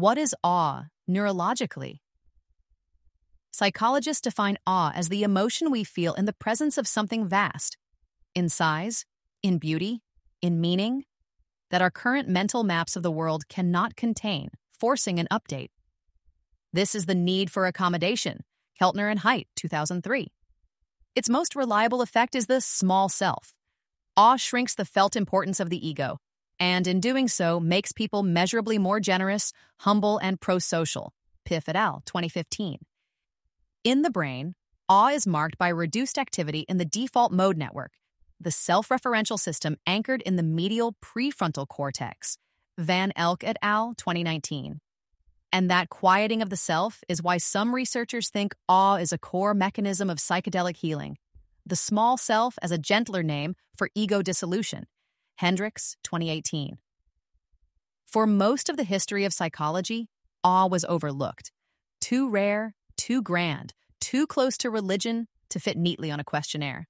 What is awe neurologically? Psychologists define awe as the emotion we feel in the presence of something vast, in size, in beauty, in meaning, that our current mental maps of the world cannot contain, forcing an update. This is the need for accommodation, Keltner and Haidt, 2003. Its most reliable effect is the small self. Awe shrinks the felt importance of the ego, and in doing so makes people measurably more generous, humble, and pro-social. Piff et al., 2015. In the brain, awe is marked by reduced activity in the default mode network, the self-referential system anchored in the medial prefrontal cortex. Van Elk et al., 2019. And that quieting of the self is why some researchers think awe is a core mechanism of psychedelic healing. The small self as a gentler name for ego dissolution. Hendricks, 2018. For most of the history of psychology, awe was overlooked. Too rare, too grand, too close to religion to fit neatly on a questionnaire.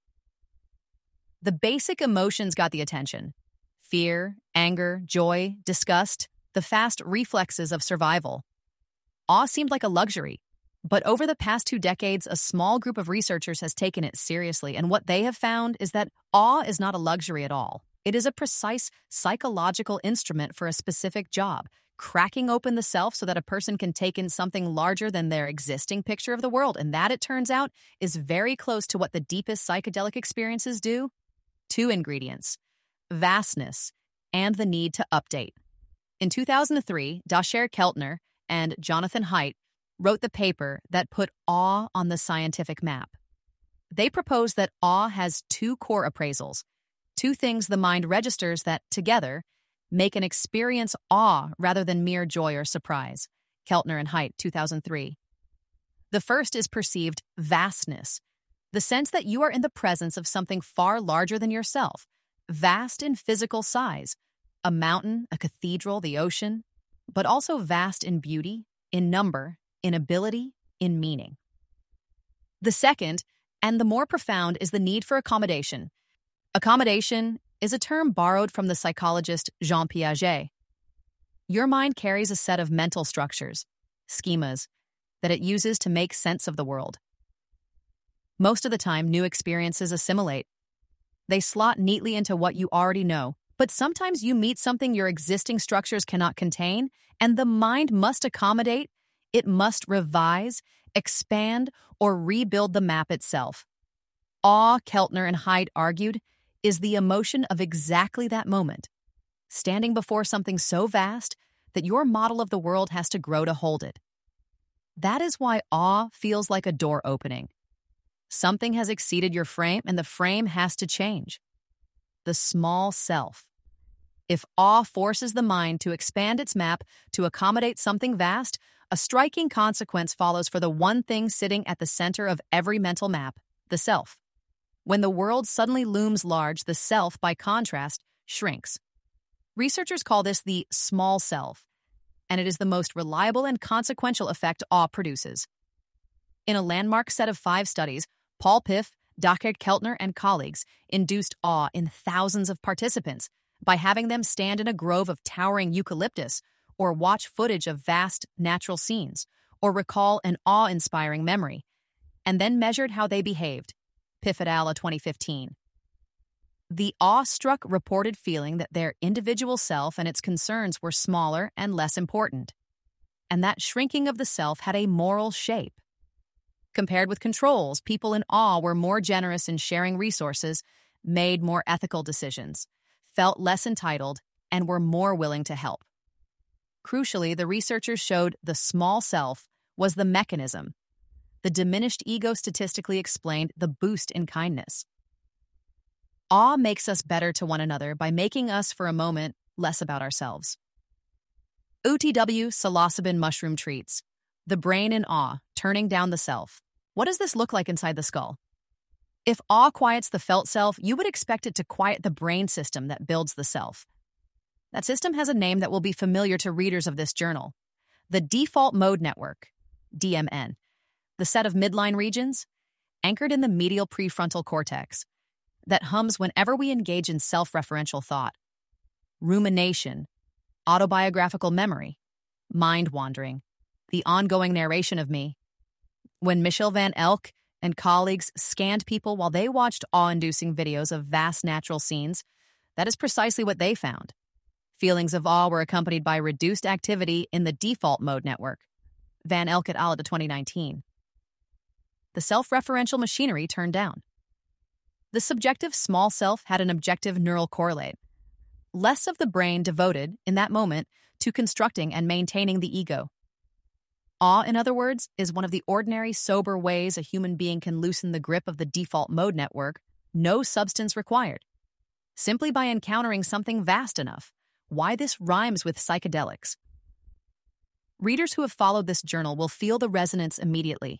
The basic emotions got the attention. Fear, anger, joy, disgust, the fast reflexes of survival. Awe seemed like a luxury, but over the past 2 decades, a small group of researchers has taken it seriously, and what they have found is that awe is not a luxury at all. It is a precise psychological instrument for a specific job, cracking open the self so that a person can take in something larger than their existing picture of the world, and that, it turns out, is very close to what the deepest psychedelic experiences do. 2 ingredients: vastness and the need to update. In 2003, Dasher Keltner and Jonathan Haidt wrote the paper that put awe on the scientific map. They proposed that awe has 2 core appraisals, 2 things the mind registers that, together, make an experience awe rather than mere joy or surprise. Keltner and Haidt, 2003. The first is perceived vastness, the sense that you are in the presence of something far larger than yourself, vast in physical size, a mountain, a cathedral, the ocean, but also vast in beauty, in number, in ability, in meaning. The second, and the more profound, is the need for accommodation. Accommodation is a term borrowed from the psychologist Jean Piaget. Your mind carries a set of mental structures, schemas, that it uses to make sense of the world. Most of the time, new experiences assimilate. They slot neatly into what you already know, but sometimes you meet something your existing structures cannot contain, and the mind must accommodate, it must revise, expand, or rebuild the map itself. Awe, Keltner and Haidt argued, is the emotion of exactly that moment, standing before something so vast that your model of the world has to grow to hold it. That is why awe feels like a door opening. Something has exceeded your frame, and the frame has to change. The small self. If awe forces the mind to expand its map to accommodate something vast, a striking consequence follows for the one thing sitting at the center of every mental map, the self. When the world suddenly looms large, the self, by contrast, shrinks. Researchers call this the small self, and it is the most reliable and consequential effect awe produces. In a landmark set of 5 studies, Paul Piff, Dasher Keltner, and colleagues induced awe in thousands of participants by having them stand in a grove of towering eucalyptus, or watch footage of vast natural scenes, or recall an awe-inspiring memory, and then measured how they behaved. Piff et al., 2015. The awestruck reported feeling that their individual self and its concerns were smaller and less important, and that shrinking of the self had a moral shape. Compared with controls, people in awe were more generous in sharing resources, made more ethical decisions, felt less entitled, and were more willing to help. Crucially, the researchers showed the small self was the mechanism. The diminished ego statistically explained the boost in kindness. Awe makes us better to one another by making us, for a moment, less about ourselves. UTW psilocybin mushroom treats. The brain in awe, turning down the self. What does this look like inside the skull? If awe quiets the felt self, you would expect it to quiet the brain system that builds the self. That system has a name that will be familiar to readers of this journal. The default mode network, DMN. The set of midline regions, anchored in the medial prefrontal cortex, that hums whenever we engage in self-referential thought. Rumination, autobiographical memory, mind-wandering, the ongoing narration of me. When Michel Van Elk and colleagues scanned people while they watched awe-inducing videos of vast natural scenes, that is precisely what they found. Feelings of awe were accompanied by reduced activity in the default mode network. Van Elk et al. 2019. The self-referential machinery turned down. The subjective small self had an objective neural correlate. Less of the brain devoted, in that moment, to constructing and maintaining the ego. Awe, in other words, is one of the ordinary, sober ways a human being can loosen the grip of the default mode network, no substance required. Simply by encountering something vast enough. Why this rhymes with psychedelics. Readers who have followed this journal will feel the resonance immediately.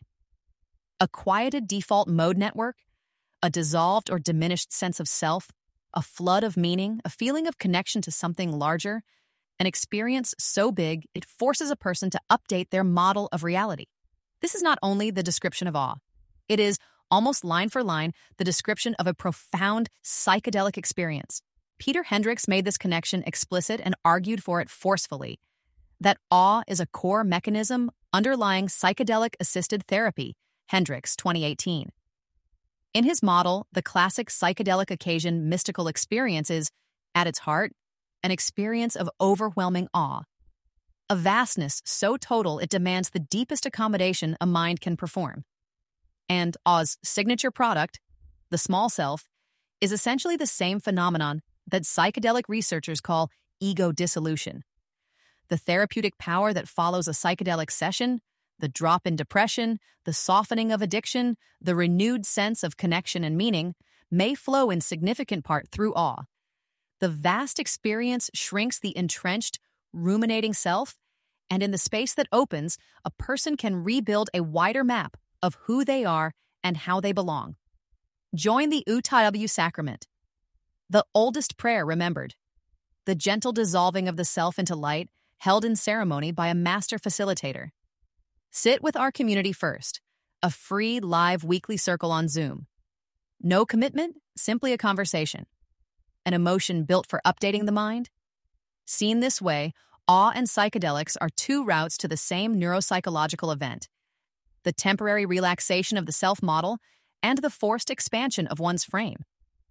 A quieted default mode network, a dissolved or diminished sense of self, a flood of meaning, a feeling of connection to something larger, an experience so big it forces a person to update their model of reality. This is not only the description of awe. It is, almost line for line, the description of a profound psychedelic experience. Peter Hendricks made this connection explicit and argued for it forcefully, that awe is a core mechanism underlying psychedelic-assisted therapy, Hendricks, 2018. In his model, the classic psychedelic occasion mystical experience is, at its heart, an experience of overwhelming awe. A vastness so total it demands the deepest accommodation a mind can perform. And awe's signature product, the small self, is essentially the same phenomenon that psychedelic researchers call ego dissolution. The therapeutic power that follows a psychedelic session, the drop in depression, the softening of addiction, the renewed sense of connection and meaning, may flow in significant part through awe. The vast experience shrinks the entrenched, ruminating self, and in the space that opens, a person can rebuild a wider map of who they are and how they belong. Join the UTW sacrament, the oldest prayer remembered, the gentle dissolving of the self into light, held in ceremony by a master facilitator. Sit with our community first, a free live weekly circle on Zoom. No commitment, simply a conversation. An emotion built for updating the mind? Seen this way, awe and psychedelics are two routes to the same neuropsychological event. The temporary relaxation of the self model and the forced expansion of one's frame.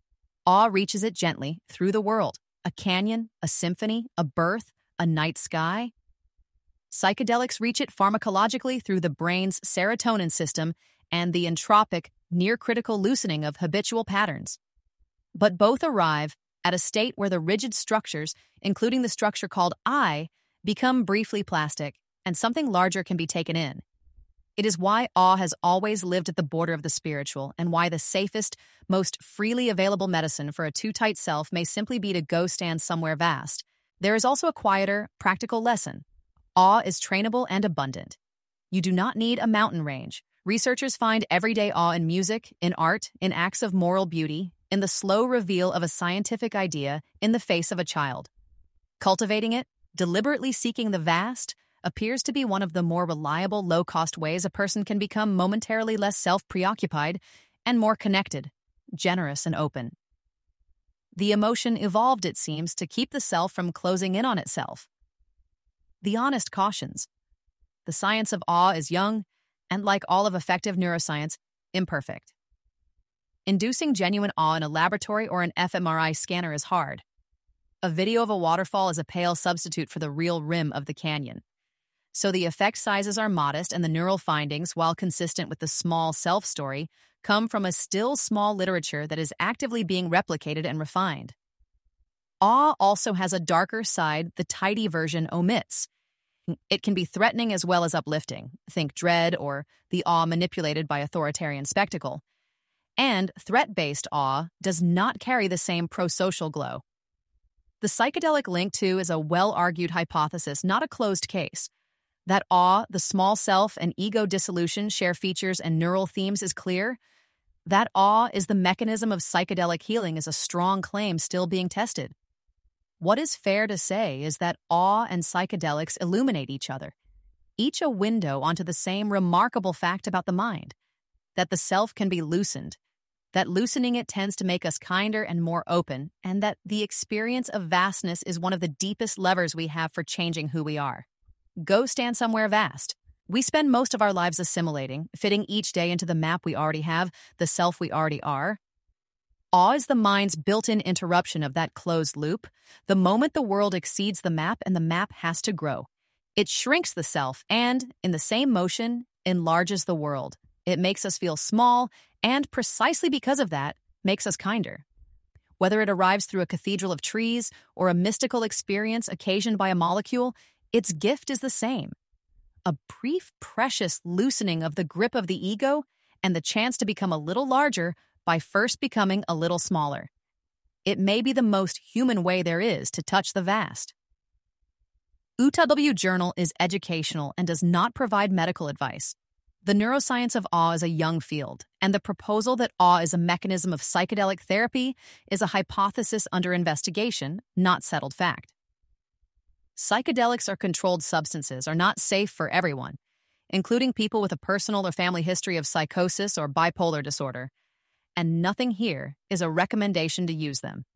Awe reaches it gently through the world, a canyon, a symphony, a birth, a night sky. Psychedelics reach it pharmacologically through the brain's serotonin system and the entropic, near-critical loosening of habitual patterns. But both arrive at a state where the rigid structures, including the structure called I, become briefly plastic, and something larger can be taken in. It is why awe has always lived at the border of the spiritual, and why the safest, most freely available medicine for a too-tight self may simply be to go stand somewhere vast. There is also a quieter, practical lesson. Awe is trainable and abundant. You do not need a mountain range. Researchers find everyday awe in music, in art, in acts of moral beauty, in the slow reveal of a scientific idea in the face of a child. Cultivating it, deliberately seeking the vast, appears to be one of the more reliable, low-cost ways a person can become momentarily less self-preoccupied and more connected, generous, and open. The emotion evolved, it seems, to keep the self from closing in on itself. The honest cautions. The science of awe is young, and like all of effective neuroscience, imperfect. Inducing genuine awe in a laboratory or an fMRI scanner is hard. A video of a waterfall is a pale substitute for the real rim of the canyon. So the effect sizes are modest, and the neural findings, while consistent with the small self story, come from a still small literature that is actively being replicated and refined. Awe also has a darker side the tidy version omits. It can be threatening as well as uplifting. Think dread or the awe manipulated by authoritarian spectacle. And threat-based awe does not carry the same pro-social glow. The psychedelic link, too, is a well-argued hypothesis, not a closed case. That awe, the small self, and ego dissolution share features and neural themes is clear. That awe is the mechanism of psychedelic healing is a strong claim still being tested. What is fair to say is that awe and psychedelics illuminate each other, each a window onto the same remarkable fact about the mind, that the self can be loosened, that loosening it tends to make us kinder and more open, and that the experience of vastness is one of the deepest levers we have for changing who we are. Go stand somewhere vast. We spend most of our lives assimilating, fitting each day into the map we already have, the self we already are. Awe is the mind's built-in interruption of that closed loop. The moment the world exceeds the map and the map has to grow, it shrinks the self and, in the same motion, enlarges the world. It makes us feel small and, precisely because of that, makes us kinder. Whether it arrives through a cathedral of trees or a mystical experience occasioned by a molecule, its gift is the same. A brief, precious loosening of the grip of the ego and the chance to become a little larger by first becoming a little smaller. It may be the most human way there is to touch the vast. UW Journal is educational and does not provide medical advice. The neuroscience of awe is a young field, and the proposal that awe is a mechanism of psychedelic therapy is a hypothesis under investigation, not settled fact. Psychedelics or controlled substances are not safe for everyone, including people with a personal or family history of psychosis or bipolar disorder, and nothing here is a recommendation to use them.